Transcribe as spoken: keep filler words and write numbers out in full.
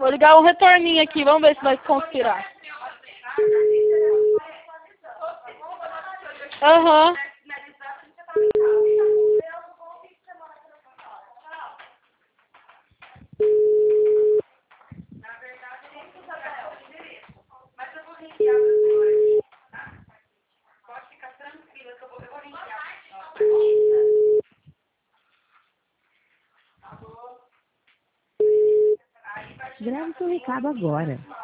Vou ligar um retorninho aqui, vamos ver se vai conspirar. Aham. Uhum. Grave seu recado agora.